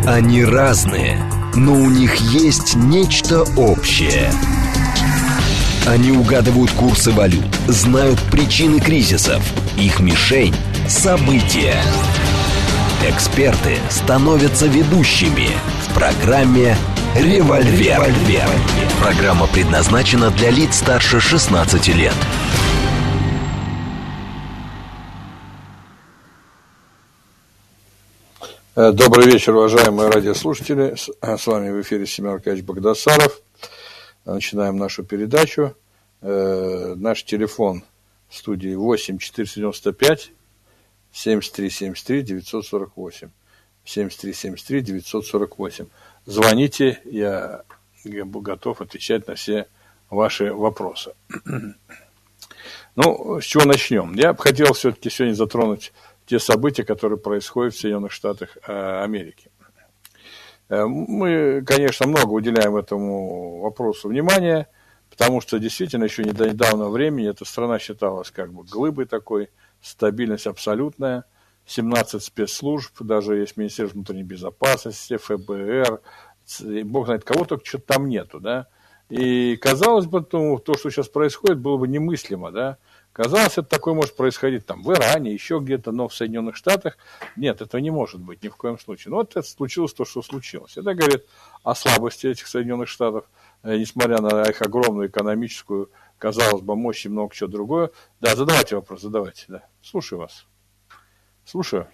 Они разные, но у них есть нечто общее. Они угадывают курсы валют, знают причины кризисов. Их мишень – события. Эксперты становятся ведущими в программе «Револьвер». Программа предназначена для лиц старше 16 лет. Добрый вечер, уважаемые радиослушатели. С вами в эфире Семен Аркадьевич Багдасаров. Начинаем нашу передачу. Наш телефон в студии 8 495 73 73 948. 73 73 948. Звоните, я готов отвечать на все ваши вопросы. Ну, с чего начнем? Я бы хотел все-таки сегодня затронуть те события, которые происходят в Соединенных Штатах Америки. Мы, конечно, много уделяем этому вопросу внимания, потому что действительно еще не до недавнего времени эта страна считалась как бы глыбой такой, стабильность абсолютная, 17 спецслужб, даже есть Министерство внутренней безопасности, ФБР, бог знает кого, только что-то там нету, да. И казалось бы, то, что сейчас происходит, было бы немыслимо, да. Казалось, это такое может происходить там в Иране, еще где-то, но в Соединенных Штатах нет, этого не может быть ни в коем случае. Но вот это случилось то, что случилось. Это говорит о слабости этих Соединенных Штатов, несмотря на их огромную экономическую, казалось бы, мощь и много чего другое. Да, задавайте вопрос, задавайте, да. Слушаю вас. Слушаю.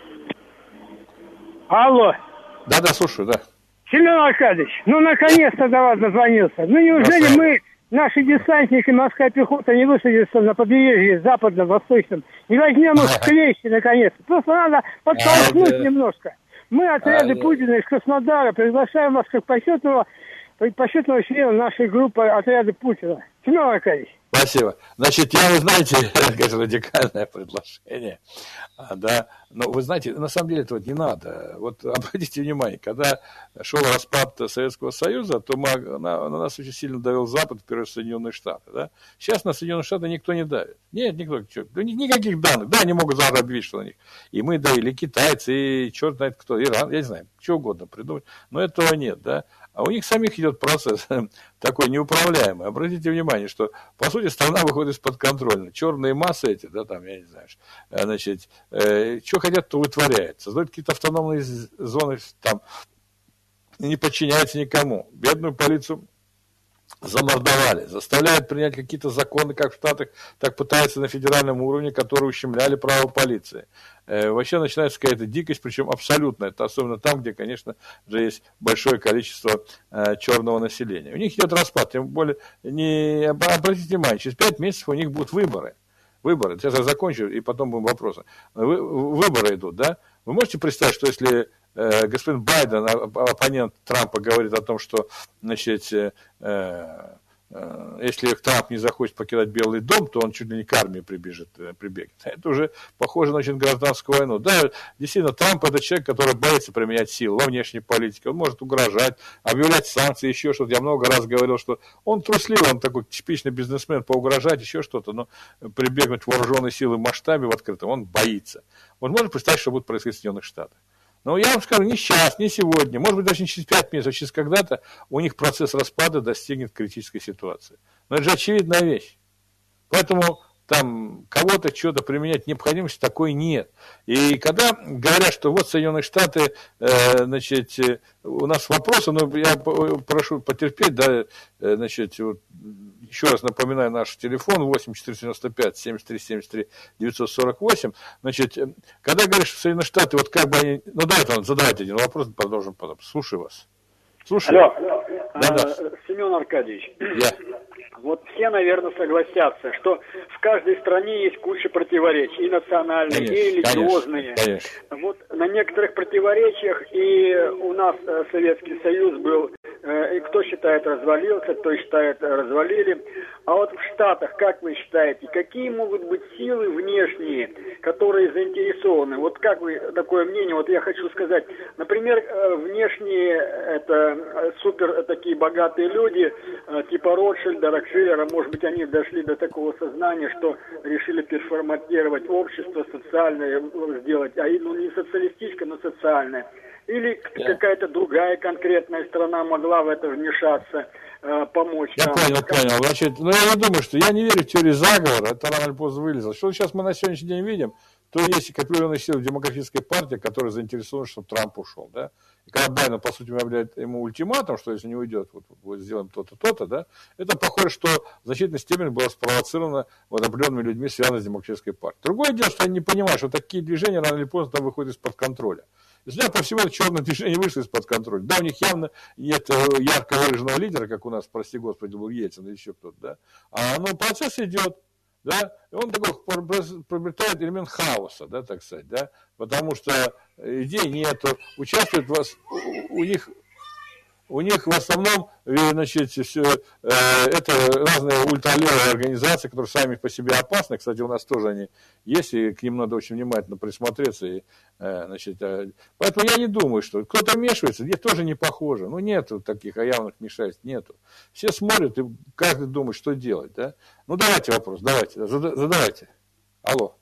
Алло. Да, слушаю, да. Семен Аркадьевич, наконец-то до вас дозвонился. Неужели мы, наши десантники, морская пехота, не высадимся на побережье западно-восточном, не возьмем их в клещи, наконец? Просто надо подтолкнуть немножко. Мы, отряды Путина из Краснодара, приглашаем вас как почетного члена нашей группы отряда Путина. Семен Аркадьевич. Спасибо. Значит, вы знаете, это, конечно, радикальное предложение, да, но вы знаете, на самом деле этого не надо. Вот обратите внимание, когда шел распад Советского Союза, то на нас очень сильно давил Запад, в первую очередь Соединенные Штаты, да. Сейчас на Соединенные Штаты никто не давит. Нет, никто, никаких данных. Да, они могут завтра объявить, что на них. И мы давили, и китайцы, и черт знает кто, Иран, я не знаю, что угодно придумать, но этого нет, да. А у них самих идет процесс такой неуправляемый. Обратите внимание, что, по сути, страна выходит из-под контроля. Черные массы эти, да, там, я не знаю, значит, что хотят, то вытворяют. Создают какие-то автономные зоны, там, не подчиняются никому. Бедную полицию замордовали, заставляют принять какие-то законы, как в Штатах, так пытаются на федеральном уровне, которые ущемляли право полиции. Вообще начинается какая-то дикость, причем абсолютно. Это особенно там, где, конечно же, есть большое количество черного населения. У них идет распад, тем более, обратите внимание, через 5 месяцев у них будут выборы. Сейчас я закончу, и потом будем вопросы. Выборы идут, да? Вы можете представить, что если господин Байден, оппонент Трампа, говорит о том, что, значит, если Трамп не захочет покидать Белый дом, то он чуть ли не к армии прибегнет. Это уже похоже на очень гражданскую войну. Да, действительно, Трамп – это человек, который боится применять силу во внешней политике. Он может угрожать, объявлять санкции, еще что-то. Я много раз говорил, что он трусливый, он такой типичный бизнесмен, поугрожать, еще что-то, но прибегнуть к вооруженной силы в масштабе, в открытом, он боится. Вот можно представить, что будет происходить в Соединенных Штатах. Но я вам скажу, не сейчас, не сегодня, может быть, даже не через 5 месяцев, а через когда-то у них процесс распада достигнет критической ситуации. Но это же очевидная вещь. Поэтому там кого-то что-то применять необходимости такой нет. И когда говорят, что вот Соединенные Штаты, значит, у нас вопросы, но я прошу потерпеть, да, значит, вот, еще раз напоминаю наш телефон 8 495 73 73 948. Значит, когда говоришь, что Соединенные Штаты, вот как бы они... Ну, давайте задавайте один вопрос, продолжим потом. Слушаю вас. Слушаю. Алло. Да. Семен Аркадьевич. Вот все, наверное, согласятся, что в каждой стране есть куча противоречий, и национальные, конечно, и религиозные. Конечно. Вот на некоторых противоречиях и у нас Советский Союз был, и кто считает развалился, кто считает развалили. А вот в Штатах, как вы считаете, какие могут быть силы внешние, которые заинтересованы? Вот как вы, такое мнение, вот я хочу сказать, например, внешние это супер такие богатые люди, типа Ротшильда, Рокфеллера, может быть, они дошли до такого сознания, что решили переформатировать общество социальное, сделать, ну не социалистическое, но социальное. Или какая-то другая конкретная страна могла в это вмешаться, помочь Я нам? понял. Значит, я не думаю, что я не верю в теорию заговора, это рано или поздно вылезло. Что сейчас мы на сегодняшний день видим, то есть определенные силы в демократической партии, которые заинтересованы, чтобы Трамп ушел, да. И когда Байден, по сути, объявляет ему ультиматум, что если не уйдет, вот сделаем то-то, то-то, да, это похоже, что в значительной степени было спровоцировано вот определенными людьми, связанными с демократической партией. Другое дело, что они не понимают, что такие движения рано или поздно там выходят из-под контроля. И судя по всему, черное движение вышло из-под контроля. Да, у них явно нет ярко выраженного лидера, как у нас, прости господи, был Ельцин или еще кто-то, да. Но процесс идет, да, и он такой приобретает элемент хаоса, да, так сказать, да, потому что идей нету, участвуют у них в основном, значит, это разные ультралевые организации, которые сами по себе опасны. Кстати, у нас тоже они есть, и к ним надо очень внимательно присмотреться. И, значит, поэтому я не думаю, что кто-то вмешивается, где тоже не похоже. Ну, нету таких явных вмешательств, нету. Все смотрят, и каждый думает, что делать, да. Ну, давайте вопрос, задавайте. Алло,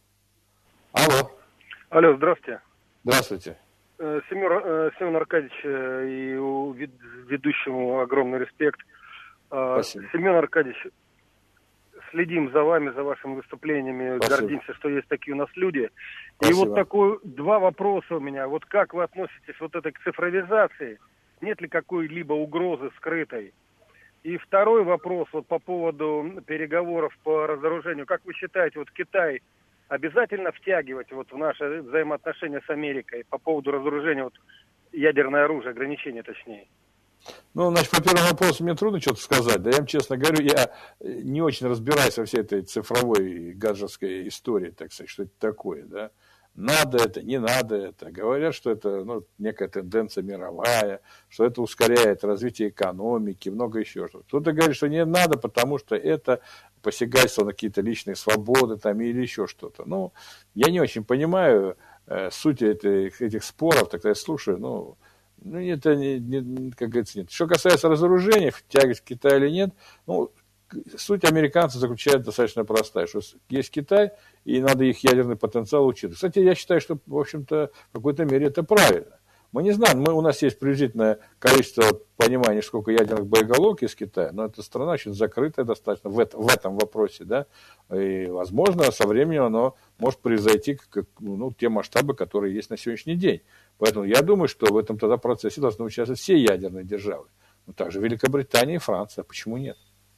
здравствуйте. Здравствуйте. Семен Аркадьевич и ведущему огромный респект. Спасибо. Семен Аркадьевич, следим за вами, за вашими выступлениями. Спасибо. Гордимся, что есть такие у нас люди. Спасибо. И вот два вопроса у меня. Вот как вы относитесь вот этой к цифровизации? Нет ли какой-либо угрозы скрытой? И второй вопрос вот по поводу переговоров по разоружению. Как вы считаете, вот Китай обязательно втягивать вот в наши взаимоотношения с Америкой по поводу разоружения вот ядерное оружие, ограничения точнее? Ну, значит, по первому вопросу мне трудно что-то сказать. Да, я вам честно говорю, я не очень разбираюсь во всей этой цифровой гаджетской истории, так сказать, что это такое, да. Надо это, не надо это. Говорят, что это некая тенденция мировая, что это ускоряет развитие экономики, много еще что-то. Кто-то говорит, что не надо, потому что это посягательство на какие-то личные свободы там, или еще что-то. Ну, я не очень понимаю суть этих споров, так я слушаю, это, как говорится, нет. Что касается разоружения, тягость Китая или нет, суть американцев заключается достаточно простая, что есть Китай, и надо их ядерный потенциал учитывать. Кстати, я считаю, что, в общем-то, в какой-то мере это правильно. Мы не знаем, у нас есть приблизительное количество понимания, сколько ядерных боеголовок из Китая, но эта страна очень закрытая достаточно в этом вопросе, да, и, возможно, со временем оно может превзойти те масштабы, которые есть на сегодняшний день. Поэтому я думаю, что в этом тогда процессе должны участвовать все ядерные державы. Также Великобритания и Франция, почему нет?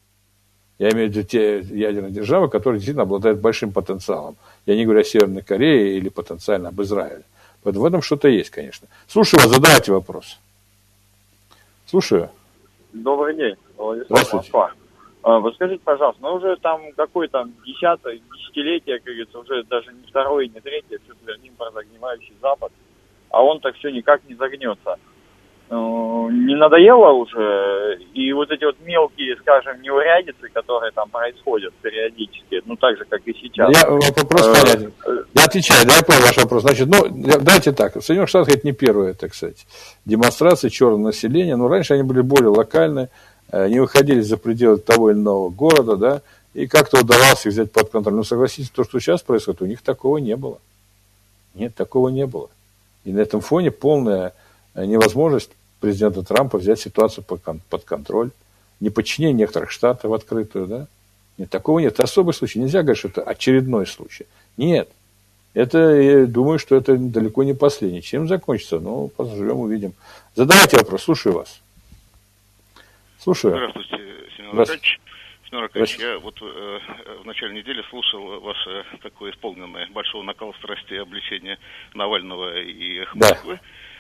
Я имею в виду те ядерные державы, которые действительно обладают большим потенциалом. Я не говорю о Северной Корее или потенциально об Израиле. Поэтому в этом что-то есть, конечно. Слушаю вас, задавайте вопрос. Слушаю. Добрый день, Владислав, Москва. Вот скажите, пожалуйста, уже там какое-то десятилетие, как говорится, уже даже не второе, не третье, все твердим про загнивающий Запад, а он так все никак не загнется. Не надоело уже? И вот эти вот мелкие, скажем, неурядицы, которые там происходят периодически, так же, как и сейчас. Вопрос понятен. Я отвечаю, я понял ваш вопрос. Значит, давайте так. В Соединенных Штатах это не первая, так сказать, демонстрация черного населения. Раньше они были более локальны, не выходили за пределы того или иного города, да, и как-то удавалось их взять под контроль. Согласитесь, то, что сейчас происходит, у них такого не было. Нет, такого не было. И на этом фоне полная невозможность президента Трампа взять ситуацию под контроль, неподчинение некоторых штатов в открытую, да? Нет, такого нет. Это особый случай. Нельзя говорить, что это очередной случай. Нет. Я думаю, что это далеко не последний. Чем закончится? Поживем, увидим. Задавайте вопрос. Слушаю вас. Слушаю. Здравствуйте, Семен Аркадьевич. Семен Аркадьевич, я в начале недели слушал ваше такое исполненное большого накала страсти обличение Навального и «Эхо Москвы».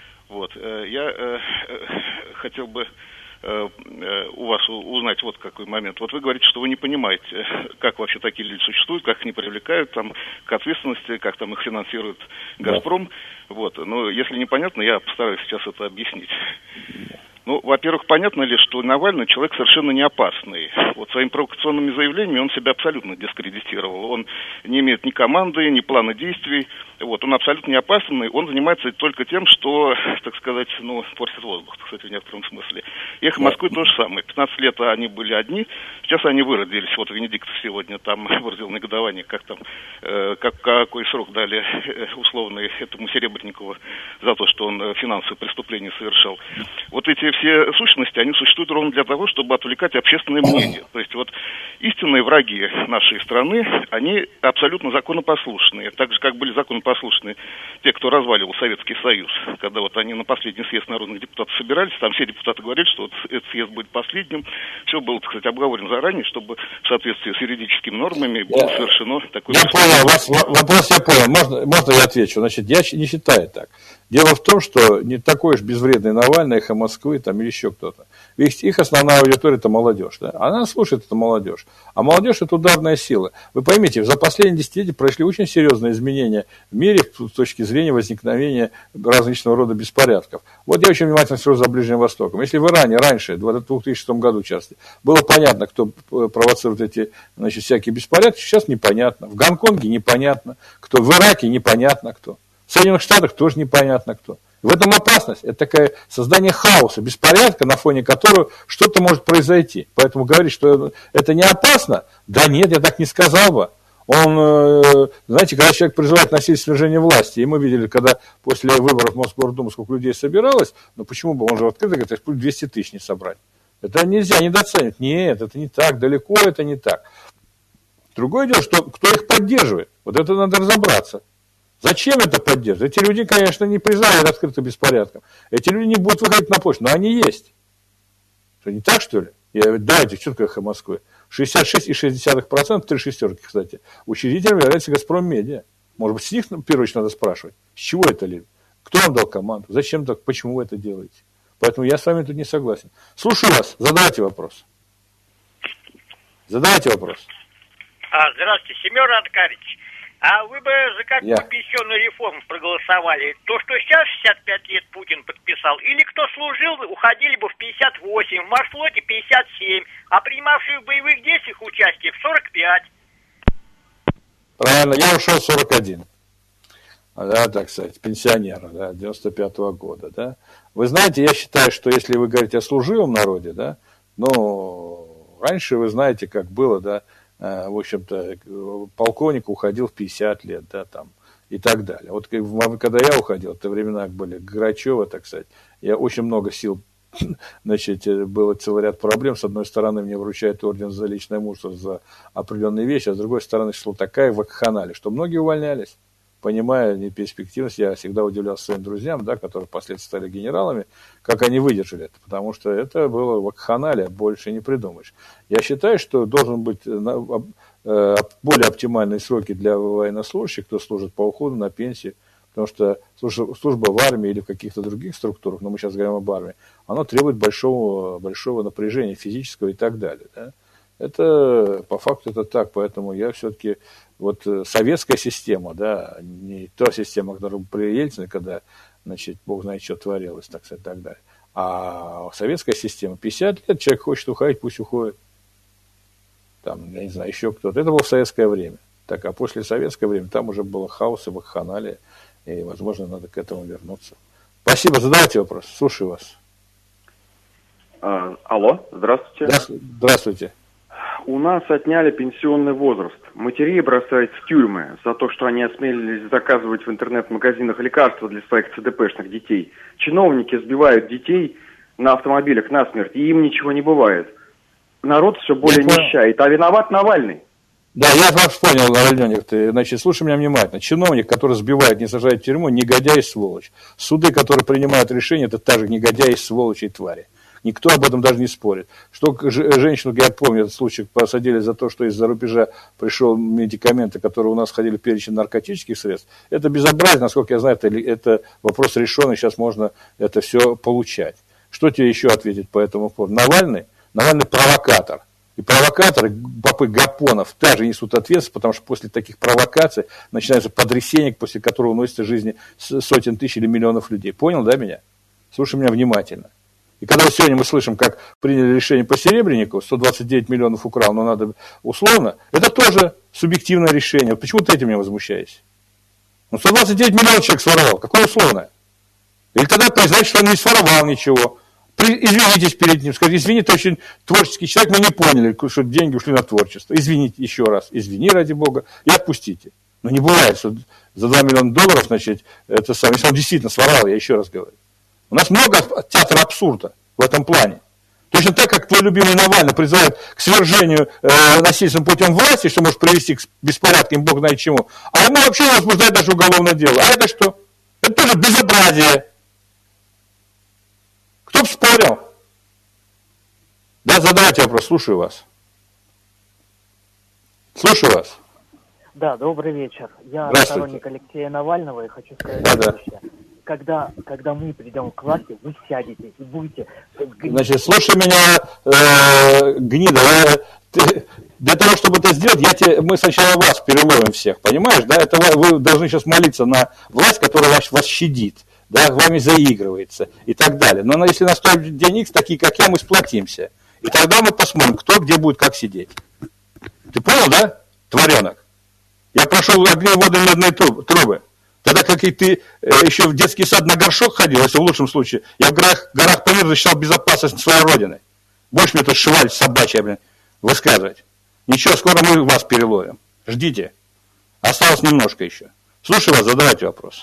Я хотел бы у вас узнать какой момент. Вы говорите, что вы не понимаете, как вообще такие люди существуют, как их не привлекают к ответственности, как там их финансирует «Газпром». Но если непонятно, я постараюсь сейчас это объяснить. Ну, во-первых, понятно ли, что Навальный человек совершенно не опасный. Вот своими провокационными заявлениями он себя абсолютно дискредитировал. Он не имеет ни команды, ни плана действий. Вот, он абсолютно не опасный. Он занимается только тем, что, так сказать, портит воздух, кстати, в некотором смысле. «Эхо Москвы» то же самое. 15 лет они были одни, сейчас они выродились. Вот Венедиктов сегодня там выразил негодование, какой срок дали условный этому Серебренникову за то, что он финансовые преступления совершал. Вот эти все сущности, они существуют ровно для того, чтобы отвлекать общественное мнение. То есть вот истинные враги нашей страны, они абсолютно законопослушные. Так же, как были законопослушны те, кто разваливал Советский Союз. Когда вот они на последний съезд народных депутатов собирались, там все депутаты говорили, что вот этот съезд будет последним. Все было, так сказать, обговорено заранее, чтобы в соответствии с юридическими нормами было совершено такое... Я понял, вопрос я понял. Можно я отвечу? Значит, я не считаю так. Дело в том, что не такой уж безвредный Навальный, «Эхо Москвы» там, или еще кто-то. Ведь их основная аудитория – это молодежь. Да? Она слушает эту молодежь. А молодежь – это ударная сила. Вы поймите, за последние десятилетия прошли очень серьезные изменения в мире с точки зрения возникновения различного рода беспорядков. Вот я очень внимательно слежу за Ближним Востоком. Если в Иране раньше, в 2006 году часто, было понятно, кто провоцирует эти, значит, всякие беспорядки, сейчас непонятно. В Гонконге непонятно кто, в Ираке непонятно кто. В Соединенных Штатах тоже непонятно кто. В этом опасность. Это такое создание хаоса, беспорядка, на фоне которого что-то может произойти. Поэтому говорить, что это не опасно, да нет, я так не сказал бы. Он, знаете, когда человек призывает насильственное свержение власти, и мы видели, когда после выборов в Мосгордуму сколько людей собиралось, но почему бы, он же открыто говорит, 200 тысяч не собрать. Это нельзя недооценивать. Нет, это не так, далеко это не так. Другое дело, что кто их поддерживает. Вот это надо разобраться. Зачем это поддерживать? Эти люди, конечно, не признают открытым беспорядком. Эти люди не будут выходить на почту, но они есть. Что, не так, что ли? Давайте, что такое «Эхо Москвы»? 66,6%, 3 шестерки, кстати, учредителем является «Газпром Медиа». Может быть, с них, в первую очередь, надо спрашивать, с чего это ли? Кто вам дал команду? Зачем так? Почему вы это делаете? Поэтому я с вами тут не согласен. Слушаю вас. Задавайте вопрос. Задавайте вопрос. Здравствуйте, Семен Анкарич. А вы бы за какую пенсионную реформу проголосовали? То, что сейчас 65 лет Путин подписал, или кто служил, уходили бы в 58, в морфлоте 57, а принимавшие в боевых действиях участие в 45? Правильно, я ушел в 41. Да, так сказать, пенсионера, да, 95-го года, да. Вы знаете, я считаю, что если вы говорите о служивом народе, да, раньше вы знаете, как было, да, в общем-то, полковник уходил в 50 лет, да, там, и так далее. Вот когда я уходил, в те времена были Грачева, так сказать, я очень много сил, значит, было целый ряд проблем. С одной стороны, мне вручают орден за личное мужество, за определенные вещи, а с другой стороны, шла такая вакханалия, что многие увольнялись. Понимая неперспективность, я всегда удивлялся своим друзьям, да, которые впоследствии стали генералами, как они выдержали это, потому что это было вакханалия, больше не придумаешь. Я считаю, что должен быть более оптимальные сроки для военнослужащих, кто служит по уходу на пенсию, потому что служба в армии или в каких-то других структурах, но мы сейчас говорим об армии, она требует большого напряжения физического и так далее. Да? Это, по факту, это так, поэтому я все-таки, вот советская система, да, не та система, которая была при Ельцине, когда, значит, Бог знает, что творилось, так сказать, и так далее, а советская система, 50 лет, человек хочет уходить, пусть уходит, там, я не знаю, еще кто-то, это было в советское время, так, а после советское время там уже было хаос и вакханалия, и, возможно, надо к этому вернуться. Спасибо, задавайте вопрос, слушаю вас. Алло, здравствуйте. Здравствуйте. У нас отняли пенсионный возраст. Матерей бросают в тюрьмы за то, что они осмелились заказывать в интернет-магазинах лекарства для своих ЦДПшных детей. Чиновники сбивают детей на автомобилях насмерть, и им ничего не бывает. Народ все более нищает, а виноват Навальный. Да, я вас понял, Навальник. Значит, слушай меня внимательно. Чиновник, который сбивает, не сажает в тюрьму, негодяй и сволочь. Суды, которые принимают решения, это также негодяи, сволочи и твари. Никто об этом даже не спорит. Что женщину, я помню этот случай, посадили за то, что из-за рубежа пришел медикаменты, которые у нас входили в перечень наркотических средств. Это безобразие, насколько я знаю, это вопрос решенный, сейчас можно это все получать. Что тебе еще ответить по этому поводу? Навальный провокатор. И провокаторы, попы Гапонов, также несут ответственность, потому что после таких провокаций начинается потрясение, после которого уносится жизни сотен тысяч или миллионов людей. Понял, да, меня? Слушай меня внимательно. И когда сегодня мы слышим, как приняли решение по Серебренникову, 129 миллионов украл, но надо условно, это тоже субъективное решение. Вот почему ты этим не возмущаешься? Ну, 129 миллионов человек своровал. Какое условное? Или тогда признать, что он не своровал ничего. Извинитесь перед ним. Скажите, извини, ты очень творческий человек, мы не поняли, что деньги ушли на творчество. Извините еще раз. Извини, ради бога, и отпустите. Но не бывает, что за 2 миллиона долларов, значит, это самое, если он действительно своровал, я еще раз говорю. У нас много театра абсурда в этом плане. Точно так, как твой любимый Навальный призывает к свержению насильственным путем власти, что может привести к беспорядкам, бог знает чему. А ему вообще возбуждает даже уголовное дело. А это что? Это тоже безобразие. Кто бы спорил? Да, задавайте вопрос, слушаю вас. Слушаю вас. Да, добрый вечер. Я сторонник Алексея Навального и хочу сказать следующее. Когда мы придем к власти, вы сядете и будете... Значит, слушай меня, гнида, для того, чтобы это сделать, мы сначала вас переловим всех, понимаешь, да? Это вы должны сейчас молиться на власть, которая вас щадит, да, вами заигрывается и так далее. Но если наступит день Икс, такие как я, мы сплотимся. И тогда мы посмотрим, кто где будет как сидеть. Ты понял, да, тваренок? Я прошел огни, воды, медные трубы. Тогда, как и ты еще в детский сад на горшок ходил, если в лучшем случае, я в горах по миру защищал безопасность своей родины. Больше мне тут шваль собачья, высказывать. Ничего, скоро мы вас переловим. Ждите. Осталось немножко еще. Слушаю вас, задавайте вопрос.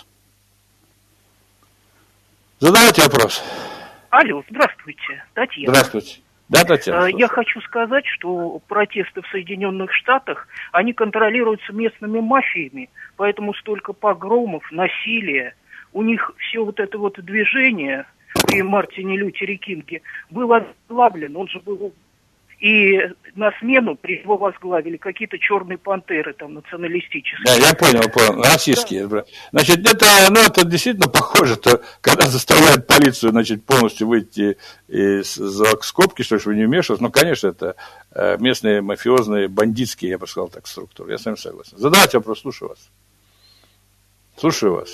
Задавайте вопрос. Алло, здравствуйте, Татьяна. Здравствуйте. Да, Татьяна. Я хочу сказать, что протесты в Соединенных Штатах, они контролируются местными мафиями, поэтому столько погромов, насилия. У них все вот это вот движение при Мартине Лютере Кинге было ослаблено, он же был... И на смену при его возглавили какие-то черные пантеры там националистические. Да, я понял, российские. Да. Значит, это действительно похоже, то, когда заставляют полицию, значит, полностью выйти из-за скобки, что вы не вмешивались. Ну, конечно, это местные мафиозные, бандитские, я бы сказал так, структуры. Я с вами согласен. Задавайте вопрос, слушаю вас. Слушаю вас.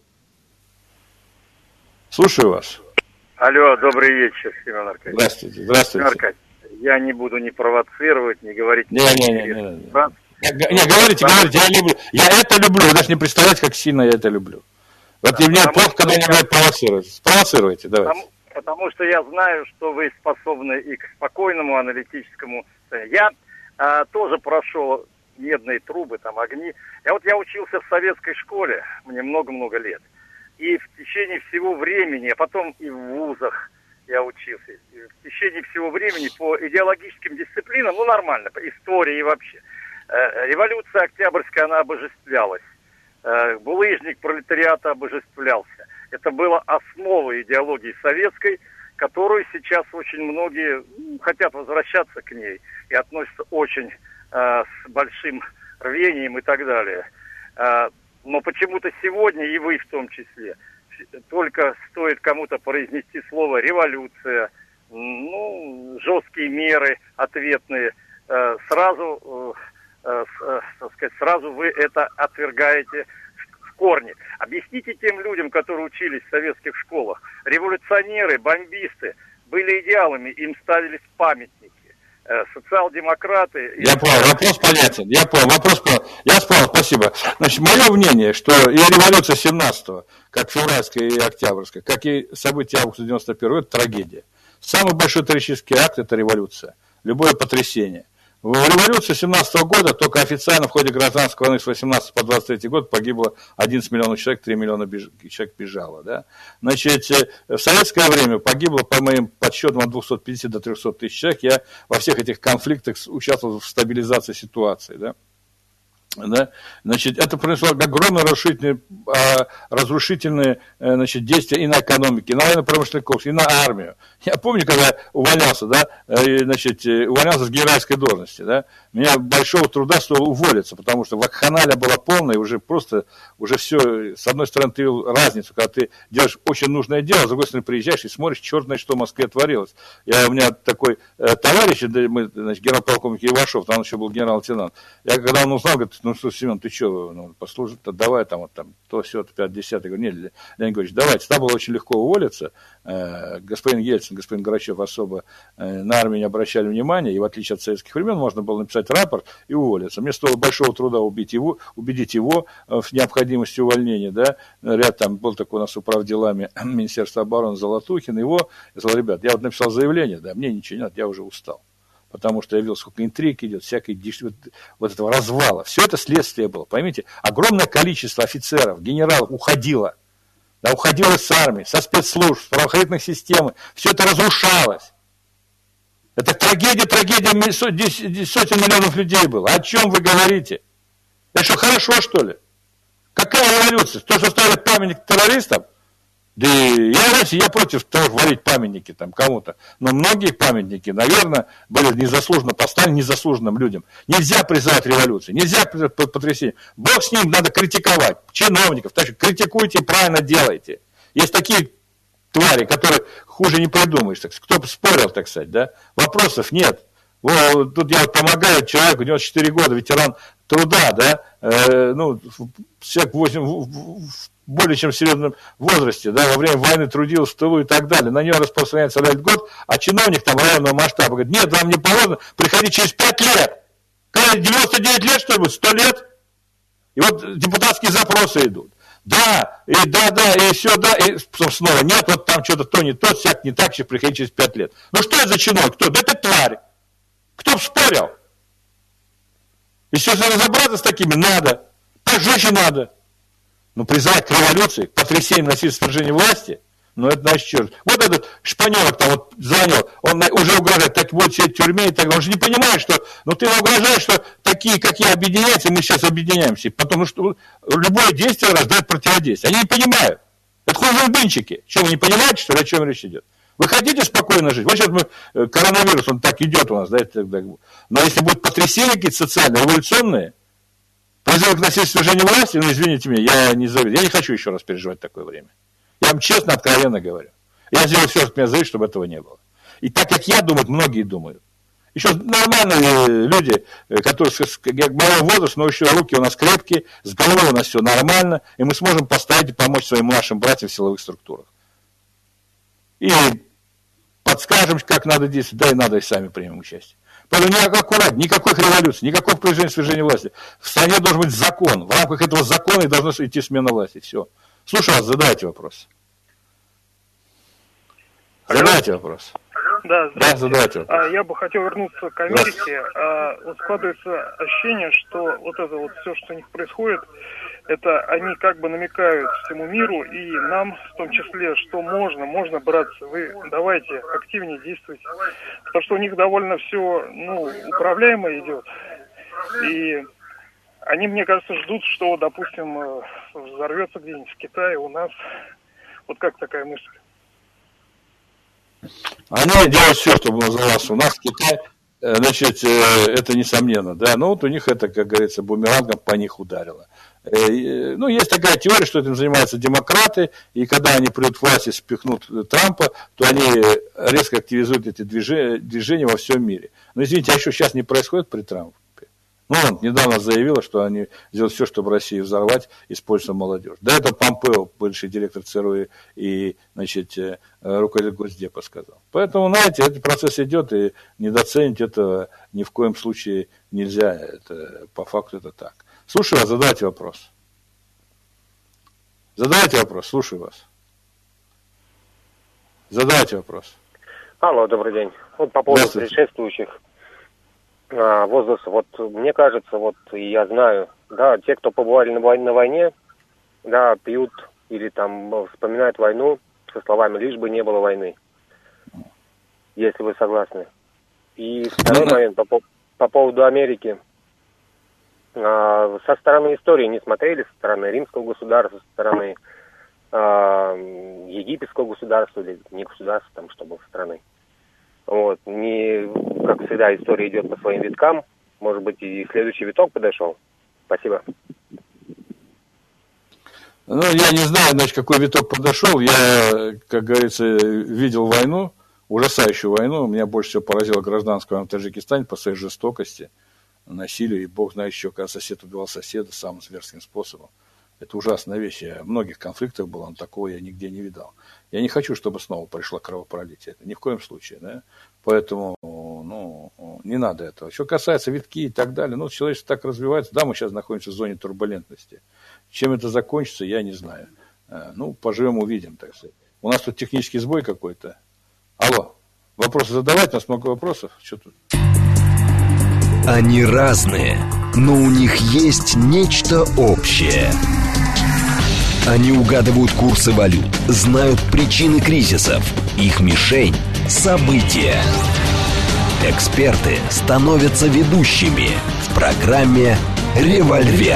Слушаю вас. Алло, добрый вечер, Семен Аркадьевич. Здравствуйте, здравствуйте. Семен Аркадьевич, я не буду ни провоцировать, ни говорить... Не, говорите, я люблю. Я это люблю, вы даже не представляете, как сильно я это люблю. Вот и мне плохо, когда не говорят провоцировать. Спровоцируйте, давайте. Потому что я знаю, что вы способны и к спокойному аналитическому... Я тоже прошел медные трубы, там, огни. Я учился в советской школе, мне много-много лет. И в течение всего времени, а потом и в вузах я учился, и в течение всего времени по идеологическим дисциплинам, ну, нормально, по истории и вообще. Революция Октябрьская, она обожествлялась. Булыжник пролетариата обожествлялся. Это была основа идеологии советской, которую сейчас очень многие хотят возвращаться к ней и относятся очень с большим рвением и так далее. Но почему-то сегодня, и вы в том числе, только стоит кому-то произнести слово «революция», ну, жесткие меры ответные, сразу вы это отвергаете в корне. Объясните тем людям, которые учились в советских школах, революционеры, бомбисты были идеалами, им ставились памятники. Социал-демократы... Я понял, вопрос понятен. Я понял, спасибо. Значит, мое мнение, что и революция 17-го, как февральская и октябрьская, как и события августа 91-го, это трагедия. Самый большой террористический акт – это революция. Любое потрясение. В революции 17 года только официально в ходе гражданской войны с 18 по 23 год погибло 11 миллионов человек, 3 миллиона человек бежало. Да? Значит, в советское время погибло, по моим подсчетам, от 250 до 300 тысяч человек. Я во всех этих конфликтах участвовал в стабилизации ситуации. Да? Да? Значит, это принесло огромные разрушительные значит, действия и на экономике, и на военно-промышленный комплекс, и на армию. Я помню, когда увольнялся, да, значит, увольнялся с генеральской должности, да, меня большого труда стоило уволиться, потому что вакханалия была полная, и уже все, с одной стороны, ты видел разницу, когда ты делаешь очень нужное дело, с другой стороны, приезжаешь и смотришь, черт знает, что в Москве творилось. У меня такой товарищ, значит, генерал-полковник Ивашов, там он еще был генерал-лейтенант, когда он узнал, говорит, ну что, Семен, ты что, ну, послушай, давай там, вот там, то все, 5-10. Я говорю, нет, Леонид Григорьевич, давайте. Там было очень легко уволиться. Господин Ельцин, господин Грачев особо на армию не обращали внимания, и в отличие от советских времен можно было написать рапорт и уволиться. Мне стоило большого труда убедить его в необходимости увольнения, да. Ряд там был такой у нас управделами Министерства обороны Золотухин, его, я сказал, ребят, я вот написал заявление, да, мне ничего не надо, я уже устал. Потому что я видел, сколько интриг идет, всякой вот этого развала. Все это следствие было. Поймите, огромное количество офицеров, генералов уходило. Да, уходило с армии, со спецслужб, с правоохранительных систем. Все это разрушалось. Это трагедия сотен миллионов людей было. О чем вы говорите? Это что, хорошо, что ли? Какая революция? То, что ставили памятник террористам? Да я против того, валить памятники там кому-то. Но многие памятники, наверное, были незаслуженно поставлены незаслуженным людям. Нельзя призывать революцию, нельзя призывать потрясение. Бог с ним, надо критиковать. Чиновников, так что критикуйте, правильно делайте. Есть такие твари, которые хуже не придумаешь. Так, кто бы спорил, так сказать, да? Вопросов нет. Вот, тут я вот помогаю человеку, 94 года, ветеран труда, да, человек 8, более чем в серьезном возрасте, да, во время войны трудился в тылу и так далее, на него распространяется год, а чиновник там районного масштаба говорит, нет, вам не положено, приходи через 5 лет. Когда 99 лет, что ли, 100 лет? И вот депутатские запросы идут. Да, и все, да, и снова нет, вот там что-то то не то, всяк не так, сейчас приходи через 5 лет. Ну что это за чиновник? Кто? Да это тварь. Кто б спорил? Если разобраться с такими, надо. Пожечь надо. Но призывать к революции, к потрясению насильственного свержения власти, ну это наш черт. Вот этот Шпанёвок там вот занял, он уже угрожает, так будет сидеть в тюрьме и так далее. Он же не понимает, что, ты угрожаешь, что такие, как я, объединяются, мы сейчас объединяемся. Потому что любое действие рождает противодействие. Они не понимают. Это хуже блинчики. Что, вы не понимаете, что ли, о чем речь идет? Вы хотите спокойно жить? Вот сейчас коронавирус, он так идет у нас, да, но если будут потрясения какие-то социальные, революционные, призывы к насильственному свержению власти, ну, извините меня, я не хочу еще раз переживать такое время. Я вам честно, откровенно говорю. Я сделаю все, что меня зависит, чтобы этого не было. И так, как я думаю, многие думают. Еще нормальные люди, которые как моего возраста, но еще руки у нас крепкие, с головой у нас все нормально, и мы сможем поставить и помочь своим нашим братьям в силовых структурах. И подскажем, как надо действовать, да и надо и сами примем участие. Поэтому никакой революции, никакого произведения свержения власти. В стране должен быть закон. В рамках этого закона и должна идти смена власти. Все. Слушаю вас, задайте вопрос. Задайте вопрос. Да, задайте вопрос. Я бы хотел вернуться к Америке. Вот складывается ощущение, что вот это вот все, что у них происходит, это они как бы намекают всему миру и нам в том числе, что можно браться. Вы давайте активнее действуйте. Потому что у них довольно все, управляемо идет. И они, мне кажется, ждут, что, допустим, взорвется где-нибудь в Китае у нас. Вот как такая мысль? Они делают все, чтобы называлось у нас Китай. Значит, это несомненно, да. Но вот у них это, как говорится, бумерангом по них ударило. Есть такая теория, что этим занимаются демократы, и когда они придут к власти, спихнут Трампа, то они резко активизуют эти движения во всем мире. Но, извините, а что сейчас не происходит при Трампе? Он недавно заявил, что они сделают все, чтобы Россию взорвать, используя молодежь. До этого Помпео, бывший директор ЦРУ и руководитель Госдепа, сказал. Поэтому, знаете, этот процесс идет, и недооценить этого ни в коем случае нельзя. Это, по факту это так. Слушаю вас, задайте вопрос. Задайте вопрос, слушаю вас. Задайте вопрос. Алло, добрый день. Вот по поводу предшествующих возраста, вот мне кажется, вот и я знаю, да, те, кто побывали на войне, да, пьют или там вспоминают войну со словами «лишь бы не было войны», если вы согласны. И второй момент по поводу Америки. Со стороны истории не смотрели, со стороны римского государства, со стороны египетского государства, или не государства, там, чтобы страны. Вот. Не, как всегда, история идет по своим виткам. Может быть, и следующий виток подошел. Спасибо. Я не знаю, значит, какой виток подошел. Я, как говорится, видел войну, ужасающую войну. Меня больше всего поразило гражданское в Таджикистане по своей жестокости. насилию, и бог знает еще, когда сосед убивал соседа самым зверским способом. Это ужасная вещь. Я в многих конфликтах был, но такого я нигде не видал. Я не хочу, чтобы снова пришло кровопролитие. Это ни в коем случае. Да? Поэтому, не надо этого. Что касается витки и так далее, человечество так развивается. Да, мы сейчас находимся в зоне турбулентности. Чем это закончится, я не знаю. Поживем, увидим, так сказать. У нас тут технический сбой какой-то. Алло, вопросы задавать? У нас много вопросов. Что тут? Они разные, но у них есть нечто общее. Они угадывают курсы валют, знают причины кризисов. Их мишень – события. Эксперты становятся ведущими в программе «Револьвер».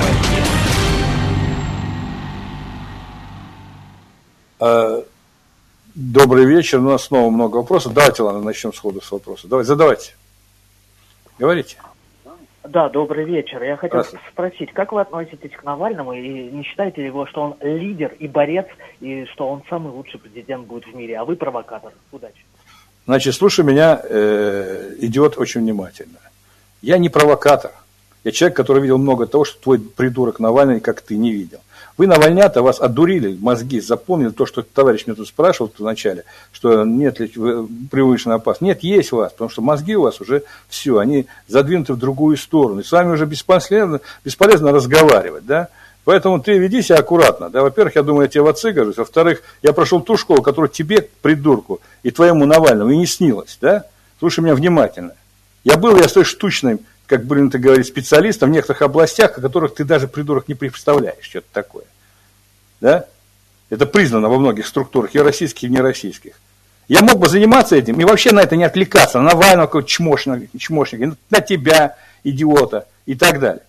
Добрый вечер. У нас снова много вопросов. Давайте, ладно, начнем сходу с вопросов. Давайте, задавайте. Говорите. Да, добрый вечер. Я хотел спросить, как вы относитесь к Навальному и не считаете ли его, что он лидер и борец, и что он самый лучший президент будет в мире, а вы провокатор? Удачи. Значит, слушай меня, идиот, очень внимательно. Я не провокатор. Я человек, который видел много того, что твой придурок Навальный, как ты, не видел. Вы, навальнята, вас одурили, мозги, запомнили то, что товарищ меня тут спрашивал вначале, что нет ли привычной опасности. Нет, есть у вас, потому что мозги у вас уже все, они задвинуты в другую сторону. И с вами уже бесполезно разговаривать, да. Поэтому ты веди себя аккуратно. Да? Во-первых, я думаю, я тебе в отцы гожусь. Во-вторых, я прошел ту школу, которая тебе, придурку, и твоему Навальному и не снилась. Да? Слушай меня внимательно. Я стою штучным, как принято говорить, специалистом в некоторых областях, о которых ты даже, придурок, не представляешь, что-то такое. Да? Это признано во многих структурах, и российских, и нероссийских. Я мог бы заниматься этим и вообще на это не отвлекаться, на Навального, какого-то чмошника, на тебя, идиота, и так далее.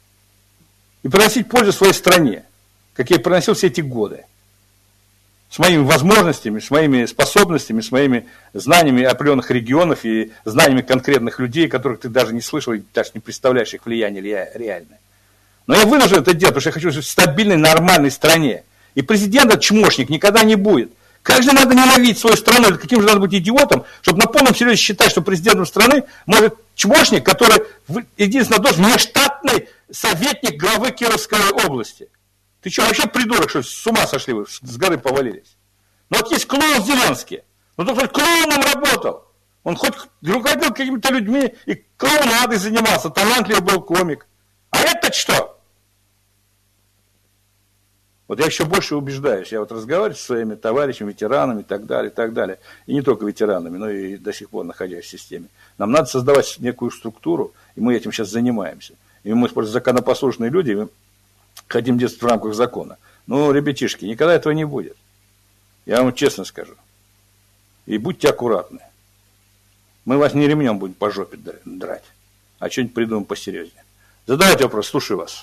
И приносить пользу своей стране, как я и приносил все эти годы. С моими возможностями, с моими способностями, с моими знаниями определенных регионов и знаниями конкретных людей, которых ты даже не слышал и даже не представляешь их влияние реальное. Но я вынужден это делать, потому что я хочу жить в стабильной, нормальной стране. И президент этот чмошник никогда не будет. Как же надо ненавидеть свою страну, или каким же надо быть идиотом, чтобы на полном серьезе считать, что президентом страны может чмошник, который единственно должен внештатный советник главы Кировской области. Ты что, вообще придурок, что с ума сошли вы, с горы повалились? Ну вот есть клоун Зеленский, он хоть клоуном работал, он хоть руководил какими-то людьми и клоунадой занимался, талантливый был комик. А это что? Вот я еще больше убеждаюсь, я вот разговариваю со своими товарищами, ветеранами и так далее, и не только ветеранами, но и до сих пор находясь в системе. Нам надо создавать некую структуру, и мы этим сейчас занимаемся. И мы, просто законопослушные люди, мы хотим действовать в рамках закона. Но, ребятишки, никогда этого не будет. Я вам честно скажу. И будьте аккуратны. Мы вас не ремнем будем по жопе драть, а что-нибудь придумаем посерьезнее. Задавайте вопрос, слушаю вас.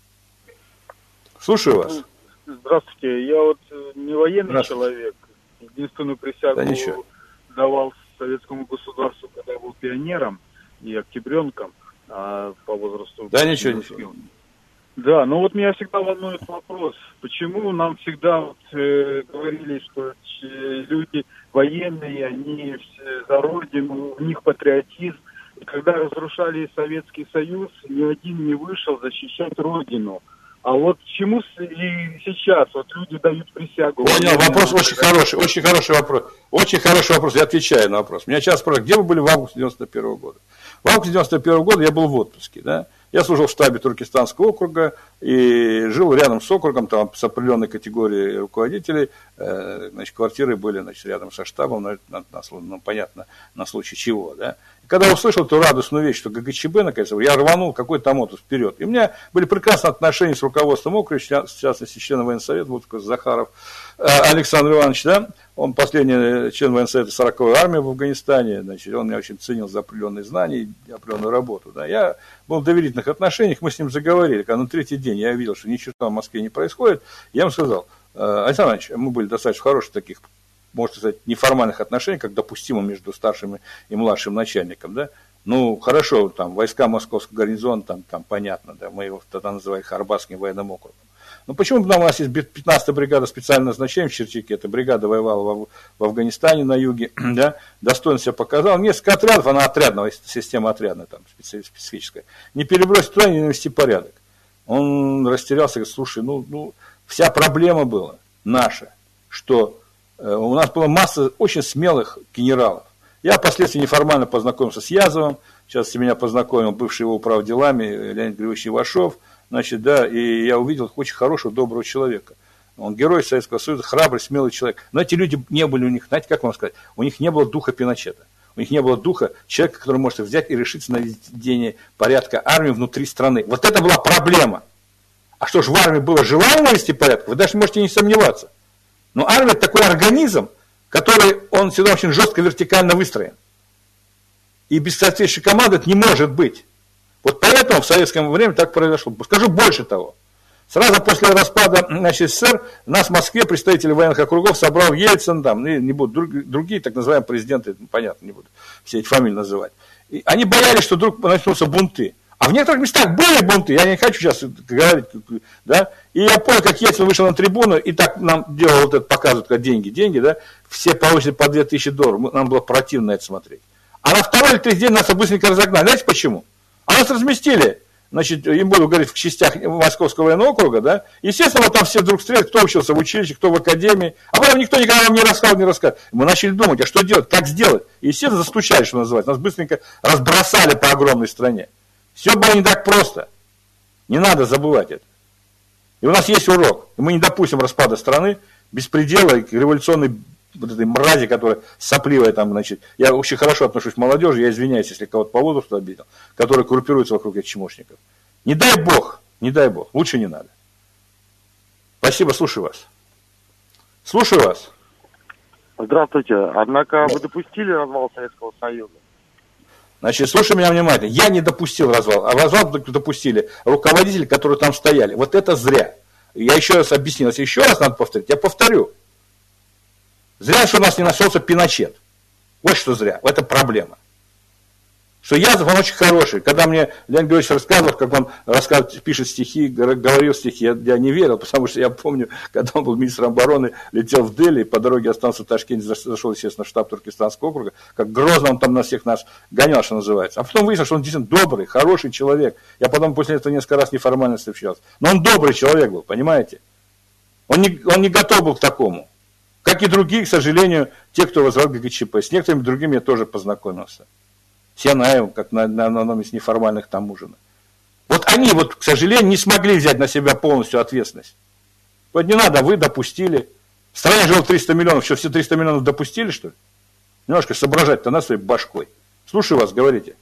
Слушаю вас. Здравствуйте, я вот не военный человек. Единственную присягу давал советскому государству, когда я был пионером и октябренком, а по возрасту... Да ничего. Да, но вот меня всегда волнует вопрос, почему нам всегда говорили, что люди военные, они за родину, у них патриотизм. И когда разрушали Советский Союз, ни один не вышел защищать родину. А вот чему и сейчас вот люди дают присягу? Понял, вопрос очень хороший вопрос. Очень хороший вопрос, я отвечаю на вопрос. Меня часто спрашивают, где вы были в августе 91 года? В августе 91 года я был в отпуске, да? Я служил в штабе Туркестанского округа и жил рядом с округом, там с определенной категорией руководителей, значит, квартиры были, значит, рядом со штабом, понятно, на случай чего, да. И когда я услышал эту радостную вещь, что ГКЧБ, наконец, я рванул какой-то мотор вперед. И у меня были прекрасные отношения с руководством округа, в частности, членом военсовета, вот такой Захаров Александр Иванович, да, он последний член военсовета 40-й армии в Афганистане, значит, он меня очень ценил за определенные знания и определенную работу, да. Я был в доверительных отношениях, мы с ним заговорили, когда на третий день я видел, что ничего в Москве не происходит, я ему сказал, Александр Иванович, мы были достаточно хороших таких, можно сказать, неформальных отношений, как допустимо между старшим и младшим начальником, да. Ну, хорошо, там, войска Московского гарнизона, там понятно, да, мы его тогда называли Арбатским военным округом. Ну почему бы у нас есть 15-я бригада специального назначения в Черчаке, эта бригада воевала в Афганистане на юге, да, достойно себя показала, несколько отрядов, она отрядная, система отрядная, там, специфическая, не перебросить туда, не навести порядок. Он растерялся, говорит, слушай, ну, вся проблема была наша, что у нас была масса очень смелых генералов. Я впоследствии неформально познакомился с Язовым, сейчас меня познакомил бывший его управделами Леонид Григорьевич Ивашов, значит, да, и я увидел очень хорошего, доброго человека. Он герой Советского Союза, храбрый, смелый человек. Но эти люди не были у них, знаете, как вам сказать, у них не было духа Пиночета. У них не было духа человека, который может взять и решиться на введение порядка армии внутри страны. Вот это была проблема. А что ж в армии было желание навести порядок, вы даже можете не сомневаться. Но армия – это такой организм, который, он всегда очень жестко вертикально выстроен. И без соответствующей команды это не может быть. Вот поэтому в советское время так произошло. Скажу больше того. Сразу после распада СССР нас в Москве представители военных округов собрал Ельцин, там, не буду, другие так называемые президенты, понятно, не буду все эти фамилии называть. И они боялись, что вдруг начнутся бунты. А в некоторых местах были бунты, я не хочу сейчас говорить, да. И я помню, как Ельцин вышел на трибуну, и так нам делал вот это, показывают, как деньги, да. Все получили по $2000, нам было противно на это смотреть. А на второй или третий день нас быстренько разогнали. Знаете почему? А нас разместили, значит, им буду говорить, в частях Московского военного округа, да. Естественно, вот там все вдруг стреляют, кто учился в училище, кто в академии. А потом никто никогда нам не рассказывал. Мы начали думать, а что делать, как сделать. И, естественно, застучали, что называется. Нас быстренько разбросали по огромной стране. Все было не так просто. Не надо забывать это. И у нас есть урок. И мы не допустим распада страны, беспредела и революционной вот этой мрази, которая сопливая там, значит. Я очень хорошо отношусь к молодежи, я извиняюсь, если кого-то по возрасту обидел, который группируется вокруг этих чмошников. Не дай бог, лучше не надо. Спасибо, слушаю вас. Слушаю вас. Здравствуйте. Однако вы допустили развал Советского Союза? Значит, слушай меня внимательно. Я не допустил развал, а развал допустили руководители, которые там стояли. Вот это зря. Я еще раз объяснил. Если еще раз надо повторить, я повторю. Зря, что у нас не нашелся Пиночет. Вот что зря. Это проблема. Что Язов, он очень хороший. Когда мне Леонид Григорьевич рассказывал, как он пишет стихи, говорил стихи, я не верил, потому что я помню, когда он был министром обороны, летел в Дели, по дороге остался в Ташкенте, зашел, естественно, в штаб Туркестанского округа, как грозно он там на всех нас гонял, что называется. А потом выяснилось, что он действительно добрый, хороший человек. Я потом после этого несколько раз неформально встречался. Но он добрый человек был, понимаете? Он не готов был к такому. Как и другие, к сожалению, те, кто возрал ГКЧП. С некоторыми другими я тоже познакомился. С Янаевым, как на одном из неформальных там ужинов. Вот они, к сожалению, не смогли взять на себя полностью ответственность. Вот не надо, вы допустили. В стране жило 300 миллионов, что все 300 миллионов допустили, что ли? Немножко соображать-то надо своей башкой. Слушаю вас, говорите.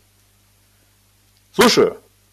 Слушаю.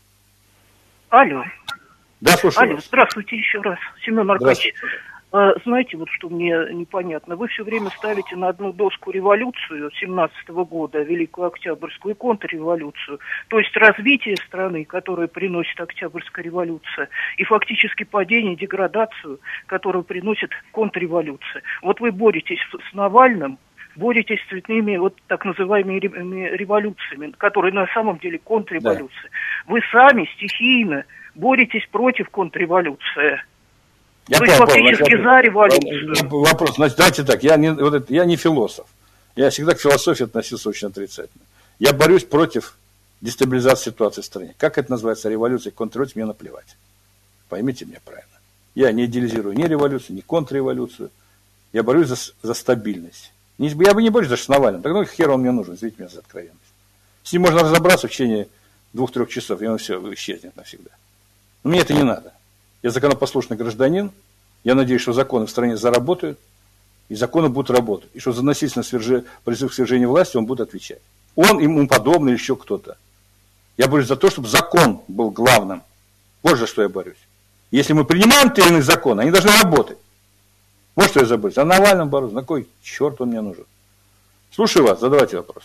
Алло. Да, слушаю. Алло, вас. Здравствуйте еще раз, Семен Аркадьевич. Знаете, вот что мне непонятно, вы все время ставите на одну доску революцию 17-го года, Великую Октябрьскую, и контрреволюцию, то есть развитие страны, которое приносит Октябрьская революция, и фактически падение, деградацию, которую приносит контрреволюция. Вот вы боретесь с Навальным, боретесь с цветными вот так называемыми революциями, которые на самом деле контрреволюция. Да. Вы сами стихийно боретесь против контрреволюции. Я то есть фактически за революцию. Вопрос, значит, давайте так, я не философ. Я всегда к философии относился очень отрицательно. Я борюсь против дестабилизации ситуации в стране. Как это называется, революция, контрреволюция, мне наплевать. Поймите меня правильно. Я не идеализирую ни революцию, ни контрреволюцию. Я борюсь за стабильность. Я бы не борюсь даже с Навальным. Тогда хер он мне нужен, извините меня за откровенность. С ним можно разобраться в течение 2-3 часов, и он все исчезнет навсегда. Но мне это не надо. Я законопослушный гражданин, я надеюсь, что законы в стране заработают, и законы будут работать. И что за насильственное призыв к свержению власти он будет отвечать. Он, ему подобный, или еще кто-то. Я борюсь за то, чтобы закон был главным. Вот за что я борюсь. Если мы принимаем те или иные законы, они должны работать. Вот что я забыл. А Навальным борюсь. На кой черт он мне нужен? Слушаю вас, задавайте вопрос.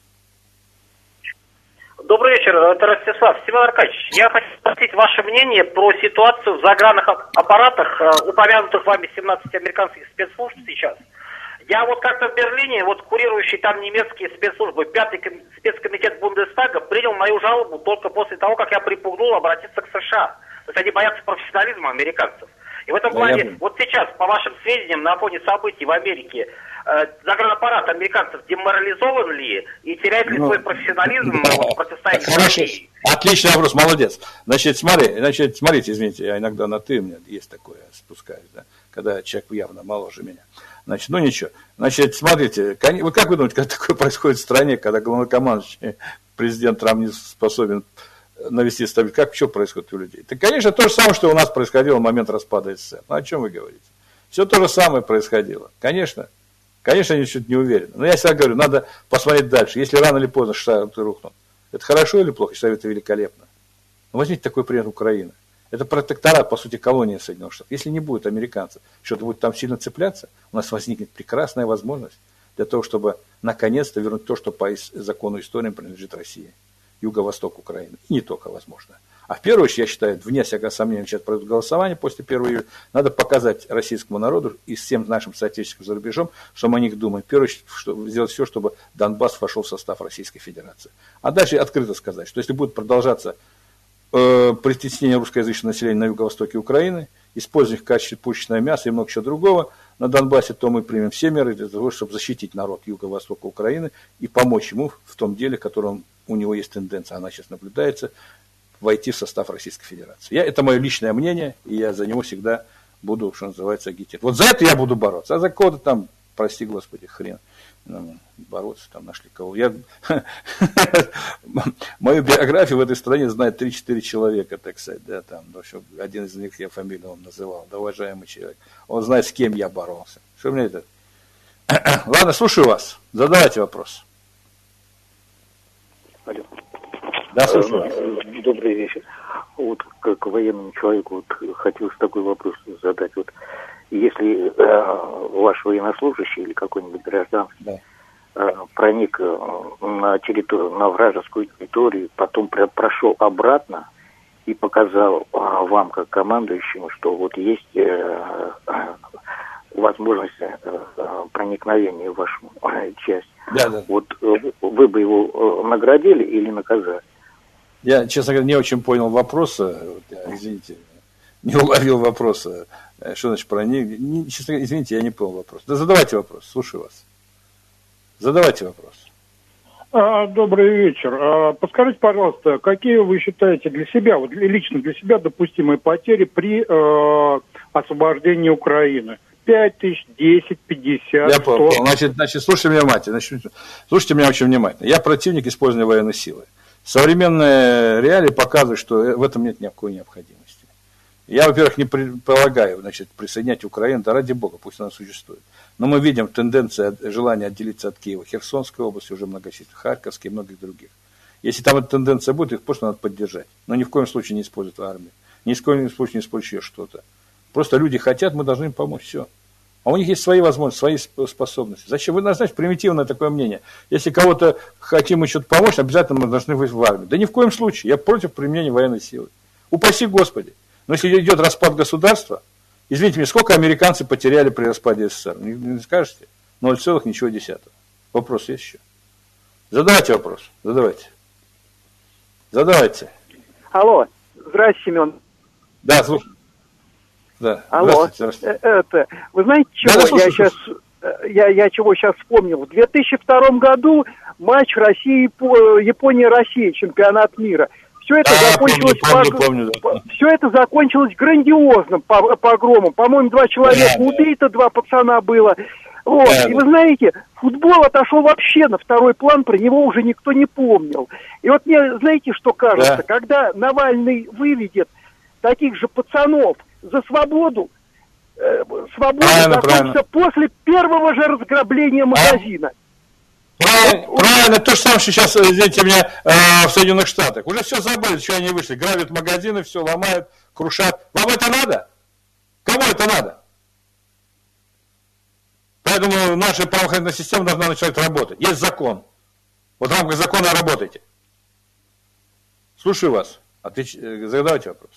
Добрый вечер, это Ростислав. Семен Аркадьевич, я хочу спросить ваше мнение про ситуацию в загранных аппаратах, упомянутых вами 17 американских спецслужб сейчас. Я вот как-то в Берлине, курирующий там немецкие спецслужбы, 5-й спецкомитет Бундестага принял мою жалобу только после того, как я припугнул обратиться к США. То есть они боятся профессионализма американцев. И в этом плане, вот сейчас, по вашим сведениям, на фоне событий в Америке, загранаппарат американцев деморализован ли и теряет ли свой профессионализм в противостоянии с Россией? Отличный вопрос, молодец. Значит, смотрите, извините, я иногда на «ты», у меня есть такое, спускаюсь, да, когда человек явно моложе меня. Значит, ну ничего. Значит, смотрите, вот как вы думаете, как такое происходит в стране, когда главнокомандующий президент Трамп не способен навести стабильность? Как что происходит у людей? Это, конечно, то же самое, что у нас происходило в момент распада СССР. Ну, о чем вы говорите? Все то же самое происходило. Конечно, они чуть не уверены. Но я всегда говорю, надо посмотреть дальше. Если рано или поздно Штаты рухнут, это хорошо или плохо? Я считаю, это великолепно. Но возьмите такой пример Украины. Это протекторат, по сути, колония Соединенных Штатов. Если не будет американцев, что-то будет там сильно цепляться, у нас возникнет прекрасная возможность для того, чтобы наконец-то вернуть то, что по закону истории принадлежит России. Юго-восток Украины. И не только, возможно. А в первую очередь, я считаю, вне всякого сомнения, сейчас пройдет голосование после 1 июля, надо показать российскому народу и всем нашим соотечественникам за рубежом, что мы о них думаем. В первую очередь, сделать все, чтобы Донбасс вошел в состав Российской Федерации. А дальше открыто сказать, что если будет продолжаться притеснение русскоязычного населения на юго-востоке Украины, использование в качестве пушечного мяса и много чего другого на Донбассе, то мы примем все меры для того, чтобы защитить народ юго-востока Украины и помочь ему в том деле, в котором у него есть тенденция, она сейчас наблюдается, войти в состав Российской Федерации. Это мое личное мнение, и я за него всегда буду, что называется, агитировать. Вот за это я буду бороться, а за кого-то там, прости господи, хрен. Бороться, там нашли кого. Мою биографию в этой стране знает 3-4 человека, так сказать, да, там, в общем, один из них я фамилию он называл, да, уважаемый человек. Он знает, с кем я боролся. Что мне это? Ладно, слушаю вас. Задавайте вопрос. Алло. Да, слушаю. Добрый вечер. Вот как военному человеку вот, хотелось такой вопрос задать. Вот если ваш военнослужащий или какой-нибудь гражданский проник на территорию, на вражескую территорию, потом прошел обратно и показал вам, как командующему, что вот есть возможность проникновения в вашу часть. Да. Вот вы бы его наградили или наказали? Я, честно говоря, не очень понял вопроса. Извините, не уловил вопроса. Что значит проник? Честно говоря, извините, я не понял вопрос. Да задавайте вопрос, слушаю вас. Задавайте вопрос. Добрый вечер. Подскажите, пожалуйста, какие вы считаете для себя, вот лично для себя допустимые потери при освобождении Украины? 5 тысяч, 10, 50, 100? Я понял. Значит, слушайте меня внимательно. Слушайте меня очень внимательно. Я противник использования военной силы. Современные реалии показывают, что в этом нет никакой необходимости. Я, во-первых, не предполагаю, присоединять Украину, да ради бога, пусть она существует. Но мы видим тенденцию желания отделиться от Киева, Херсонской области уже многочисленно, Харьковской и многих других. Если там эта тенденция будет, их просто надо поддержать. Но ни в коем случае не использовать армию. Ни в коем случае не использовать еще что-то. Просто люди хотят, мы должны им помочь, все. А у них есть свои возможности, свои способности. Зачем? Вы, знаете, примитивное такое мнение. Если кого-то хотим что-то помочь, обязательно мы должны выйти в армию. Да ни в коем случае. Я против применения военной силы. Упаси Господи. Но если идет распад государства, извините меня, сколько американцы потеряли при распаде СССР? Не скажете? 0, ничего десятого. Вопрос есть еще? Задавайте вопрос. Задавайте. Алло. Здравствуйте, Семен. Да, слушай. Да. Алло. Здравствуйте. Вы знаете, чего я чего сейчас вспомнил? В 2002 году матч Япония-Россия, чемпионат мира. Все это закончилось грандиозным погромом. По-моему, 2 человека убито, 2 пацана было. Вот. И вы знаете, футбол отошел вообще на второй план, про него уже никто не помнил. И вот мне, знаете, что кажется, когда Навальный выведет таких же пацанов за свободу, свобода закончится после первого же разграбления магазина. Правильно, то же самое, что сейчас, извините меня, в Соединенных Штатах. Уже все забыли, что они вышли, грабят магазины, все ломают, крушат. Вам это надо? Кому это надо? Поэтому наша правоохранительная система должна начать работать. Есть закон. Вот в рамках закона работайте. Слушаю вас. Задавайте вопрос.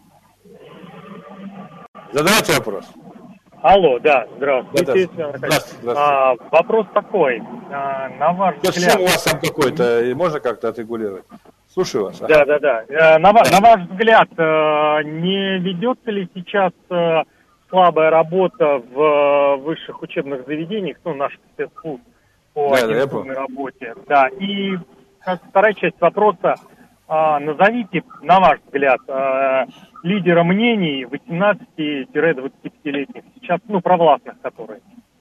Алло, да, здравствуйте. Здравствуйте. Вопрос такой. На ваш взгляд... Шум у вас там какой-то, можно как-то отрегулировать? Слушаю вас. Да. На ваш взгляд, не ведется ли сейчас слабая работа в высших учебных заведениях, наших спецслужб по агентурной работе? Да, и вторая часть вопроса. Назовите, на ваш взгляд, лидера мнений 18-25-летних, сейчас, провластных которые.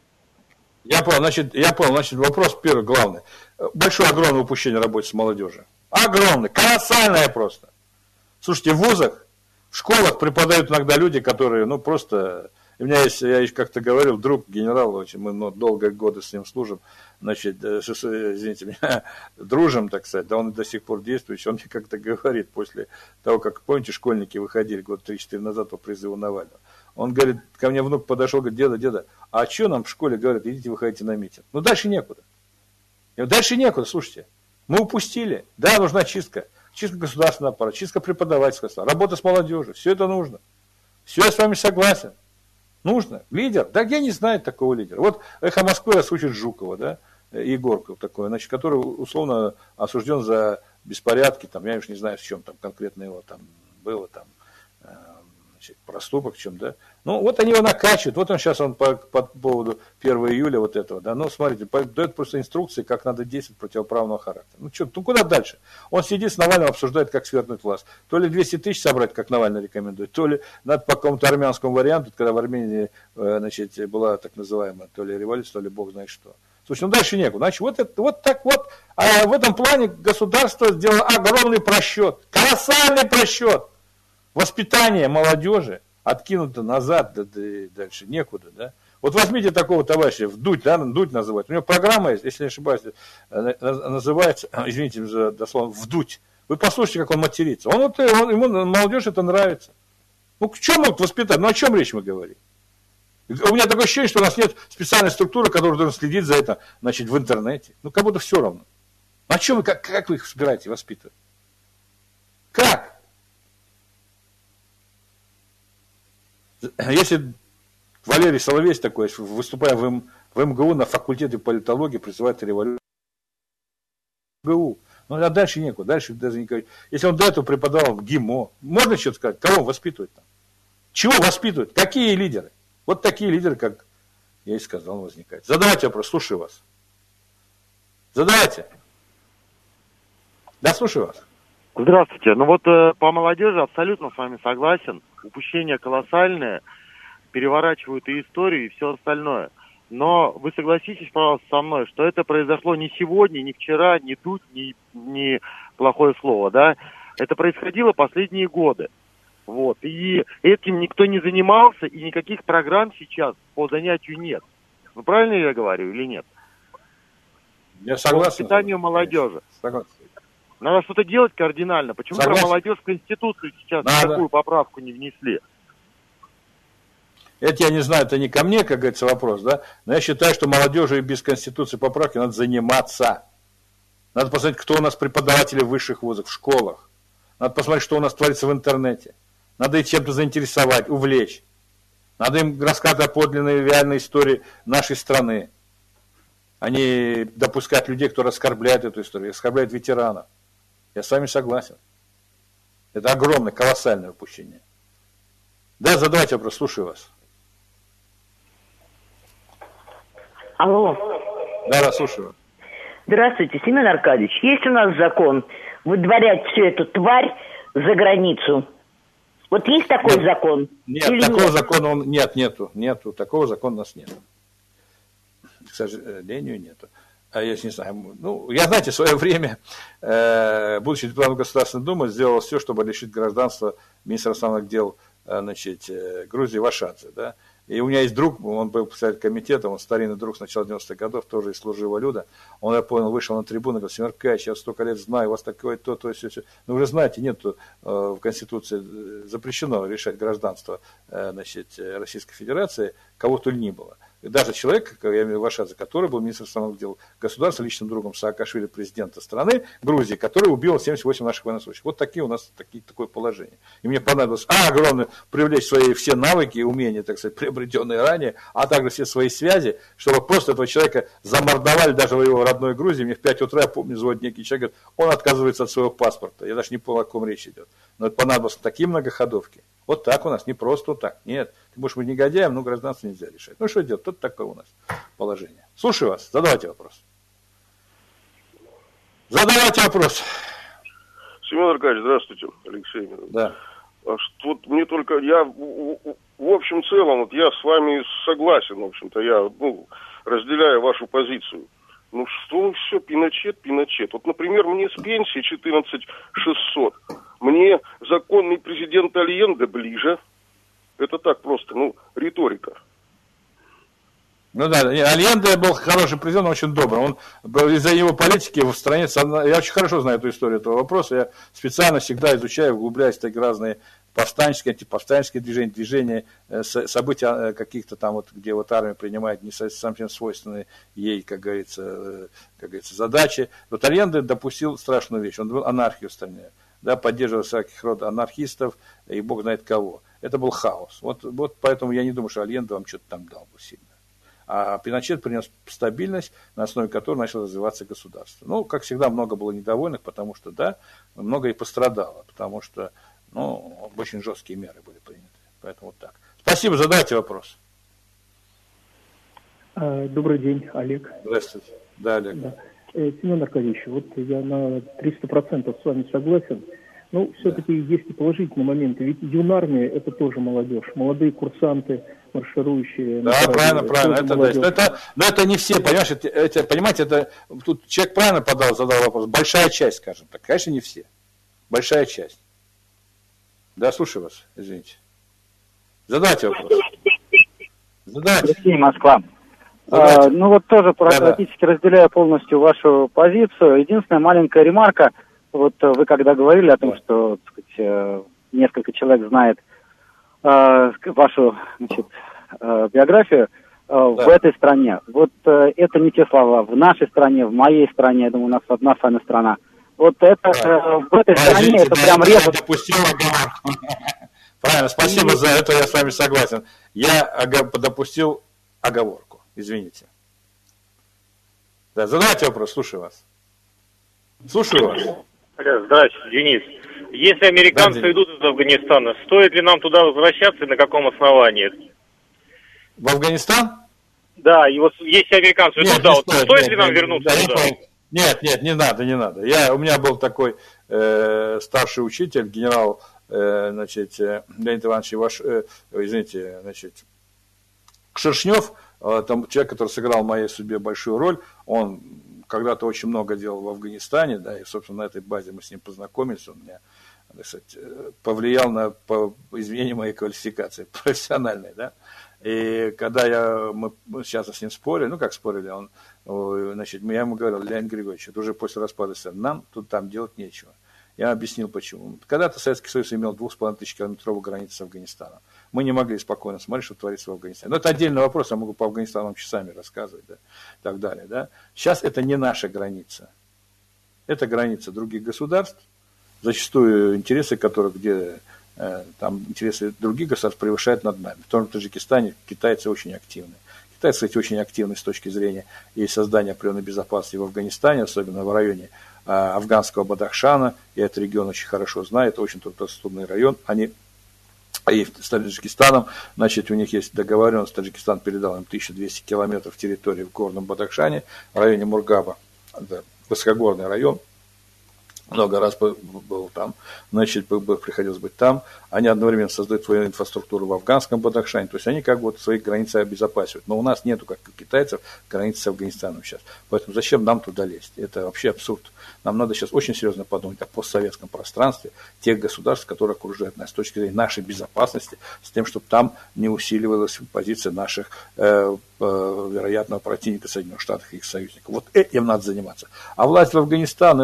Я понял, значит, вопрос первый, главный. Огромное упущение работы с молодежью. Огромное, колоссальное просто. Слушайте, в вузах, в школах преподают иногда люди, которые, просто... У меня есть, я как-то говорил, друг генерал, мы долгие годы с ним служим, значит, извините меня, дружим, так сказать, да он до сих пор действующий, он мне как-то говорит, после того, как, помните, школьники выходили год 3-4 назад по призыву Навального, он говорит, ко мне внук подошел, говорит, деда, а что нам в школе говорят, идите выходите на митинг? Дальше некуда. Дальше некуда, слушайте, мы упустили, да, нужна чистка государственного аппарата, чистка преподавательского, работа с молодежью, все это нужно, все, я с вами согласен. Нужно. Лидер? Да я не знаю такого лидера. Вот «Эхо Москвы» раскручит Жукова, да, Егорку такой, значит, который условно осужден за беспорядки, я уж не знаю, в чем там конкретно его там было, проступок в чем, да. Вот они его накачивают, вот он сейчас по поводу 1 июля вот этого, да, смотрите, дает просто инструкции, как надо действовать противоправного характера. Куда дальше? Он сидит с Навальным, обсуждает, как свергнуть власть. То ли 200 тысяч собрать, как Навальный рекомендует, то ли надо по какому-то армянскому варианту, когда в Армении, значит, была так называемая то ли революция, то ли бог знает что. Слушай, дальше некуда. Значит, вот так вот, а в этом плане государство сделало огромный просчет, колоссальный просчет. Воспитание молодежи откинуто назад, дальше некуда, да. Вот возьмите такого товарища, Вдудь, да, Дудь называют. У него программа есть, если не ошибаюсь, называется, извините за дословно, Вдудь. Вы послушайте, как он матерится. Ему молодежь это нравится. К чему могут воспитать? О чем речь мы говорим? У меня такое ощущение, что у нас нет специальной структуры, которая должна следить за это, значит, в интернете. Как будто все равно. О чем вы, как вы их собираете воспитывать? Как? Если Валерий Соловейц такой, выступая в МГУ на факультете политологии, призывает революцию МГУ. А дальше некуда, дальше даже никак. Если он до этого преподавал в ГИМО, можно что-то сказать, кого воспитывать там? Чего воспитывать? Какие лидеры? Вот такие лидеры, как я и сказал, возникают. Задавайте вопрос, слушаю вас. Задавайте. Да, слушаю вас. Здравствуйте. По молодежи абсолютно с вами согласен. Упущения колоссальные, переворачивают и историю, и все остальное. Но вы согласитесь, пожалуйста, со мной, что это произошло не сегодня, не вчера, не Дудь, не плохое слово, да? Это происходило последние годы. И этим никто не занимался, и никаких программ сейчас по занятию нет. Правильно я говорю или нет? Я согласен. По воспитанию молодежи. Согласен. Надо что-то делать кардинально. Почему про молодежь в Конституцию сейчас такую поправку не внесли? Это я не знаю, это не ко мне, как говорится, вопрос, да? Но я считаю, что молодежи без Конституции поправки надо заниматься. Надо посмотреть, кто у нас преподаватели в высших вузах, в школах. Надо посмотреть, что у нас творится в интернете. Надо их чем-то заинтересовать, увлечь. Надо им рассказывать о подлинной реальной истории нашей страны. А не допускать людей, кто оскорбляет эту историю, оскорбляет ветеранов. Я с вами согласен. Это огромное, колоссальное упущение. Да, задавайте вопрос, слушаю вас. Алло. Да, слушаю вас. Здравствуйте, Семен Аркадьевич. Есть у нас закон выдворять всю эту тварь за границу? Вот есть такой закон? Нет, или такого закона нету. Такого закона у нас нет. К сожалению, нету. Я не знаю, я, знаете, в свое время, будучи депутатом Государственной Думы, сделал все, чтобы лишить гражданства министра иностранных дел, значит, Грузии Вашадзе, да. И у меня есть друг, он был председатель комитета, он старинный друг с начала 90-х годов, тоже из служивого люда. Он, я понял, вышел на трибуну и говорит: Семен Аркадьевич, я столько лет знаю, у вас такое, то, все. Но вы же знаете, нет в Конституции запрещено решать гражданство, значит, Российской Федерации, кого то ли ни было. даже человек, я имею в виду Вашадзе, который был министром иностранных дел государства, личным другом Саакашвили, президента страны Грузии, который убил 78 наших военнослужащих. Вот такие у нас такое положение. И мне понадобилось, огромное, привлечь свои все навыки и умения, так сказать, приобретенные ранее, а также все свои связи, чтобы просто этого человека замордовали даже в его родной Грузии. Мне в 5 утра, я помню, звонит некий человек, говорит, он отказывается от своего паспорта. Я даже не понял, о ком речь идет. Но это понадобилось такие многоходовки. Вот так у нас, не просто вот так. Нет, ты будешь быть негодяем, но гражданство нельзя решать. Ну что делать? Тут такое у нас положение. Слушаю вас, задавайте вопрос. Задавайте вопрос. Семен Аркадьевич, здравствуйте, Алексей. Да. Вот мне только, я в общем целом, вот я с вами согласен, в общем-то, я разделяю вашу позицию. Ну что все, Пиночет. Вот, например, мне с пенсии 14 600, мне законный президент Альенде ближе. Это так просто, риторика. Ну да, Альенде был хороший президент, очень добрый. Он из-за его политики в стране, я очень хорошо знаю эту историю этого вопроса, я специально всегда изучаю, углубляюсь в такие разные повстанческие, антиповстанческие движения, события каких-то там, вот, где вот армия принимает не совсем свойственные ей, как говорится, задачи. Вот Альенде допустил страшную вещь, он был анархию в стране, да, поддерживал всяких родов анархистов и бог знает кого. Это был хаос. Вот поэтому я не думаю, что Альенде вам что-то там дал бы сильно. А Пиночет принес стабильность, на основе которой начало развиваться государство. Ну, как всегда, много было недовольных, потому что, да, много и пострадало, потому что, очень жесткие меры были приняты. Поэтому вот так. Спасибо, задайте вопрос. Добрый день, Олег. Здравствуйте. Да, Олег. Да. Семен Аркадьевич, вот я на 300% с вами согласен. Но все-таки есть и положительные моменты. Ведь юнармия – это тоже молодежь. Молодые курсанты, марширующие. Да, правильно. Это не все, понимаете, тут человек правильно задал вопрос. Большая часть, скажем так. Конечно, не все. Большая часть. Да, слушаю вас, извините. Задайте вопрос. Алексей, Москва. Тоже практически разделяю полностью вашу позицию. Единственная маленькая ремарка. Вот вы когда говорили о том, что, так сказать, несколько человек знает вашу, биографию в этой стране. Вот это не те слова. В нашей стране, в моей стране, я думаю, у нас одна с вами страна. Вот это в этой стране это прям режет. Правильно, спасибо за это, я с вами согласен. Я допустил оговорку, извините. Да, задавайте вопрос, слушаю вас. Слушаю вас. Здравствуйте, Денис. Если американцы идут из Афганистана, стоит ли нам туда возвращаться и на каком основании? В Афганистан? Да, и вот если американцы идут туда, стоит ли нам вернуться туда? Нет, не надо. У меня был такой старший учитель, генерал, Леонид Иванович, Кшершнев, там человек, который сыграл в моей судьбе большую роль, он когда-то очень много делал в Афганистане, да, и, собственно, на этой базе мы с ним познакомились, он меня, так сказать, повлиял на изменение моей квалификации профессиональной, да, и когда мы сейчас с ним спорили, я ему говорил, Леонид Григорьевич, это уже после распада СССР, нам там делать нечего. Я объяснил, почему. Когда-то Советский Союз имел 2500-километровую границу с Афганистаном. Мы не могли спокойно смотреть, что творится в Афганистане. Но это отдельный вопрос, я могу по Афганистану часами рассказывать, да, и так далее. Да. Сейчас это не наша граница. Это граница других государств, зачастую интересы которых, интересы других государств превышают над нами. В том же Таджикистане китайцы очень активны. Китайцы, кстати, очень активны с точки зрения и создания определенной безопасности в Афганистане, особенно в районе афганского Бадахшана. Я этот регион очень хорошо знаю, это очень трудный район. Они и с Таджикистаном, у них есть договоренность, Таджикистан передал им 1200 километров территории в горном Бадахшане, в районе Мургаба, это высокогорный район. Много раз был там, приходилось быть там. Они одновременно создают свою инфраструктуру в афганском Бадахшане, то есть они свои границы обезопасивают. Но у нас нету, как у китайцев, границы с Афганистаном сейчас. Поэтому зачем нам туда лезть? Это вообще абсурд. Нам надо сейчас очень серьезно подумать о постсоветском пространстве, тех государств, которые окружают нас, с точки зрения нашей безопасности, с тем, чтобы там не усиливалась позиция наших вероятного противника Соединенных Штатов и их союзников. Вот этим надо заниматься. А власть в Афганистан,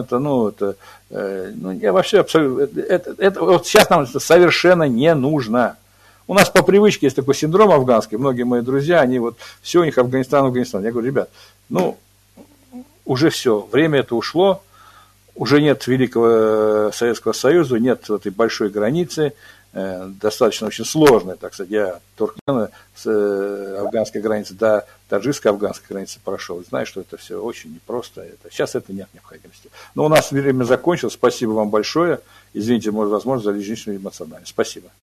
я вообще абсолютно, вот сейчас нам это совершенно не нужно. У нас по привычке есть такой синдром афганский, многие мои друзья, они вот, все у них Афганистан. Я говорю, ребят, ну, уже все, время это ушло, уже нет Великого Советского Союза, нет этой большой границы, достаточно очень сложная, так сказать, я Туркмена с афганской границы до таджикско-афганской границы прошел, знаю, что это все очень непросто, сейчас это нет необходимости. Но у нас время закончилось, спасибо вам большое, извините, может, возможно, за лишнюю эмоциональность, спасибо.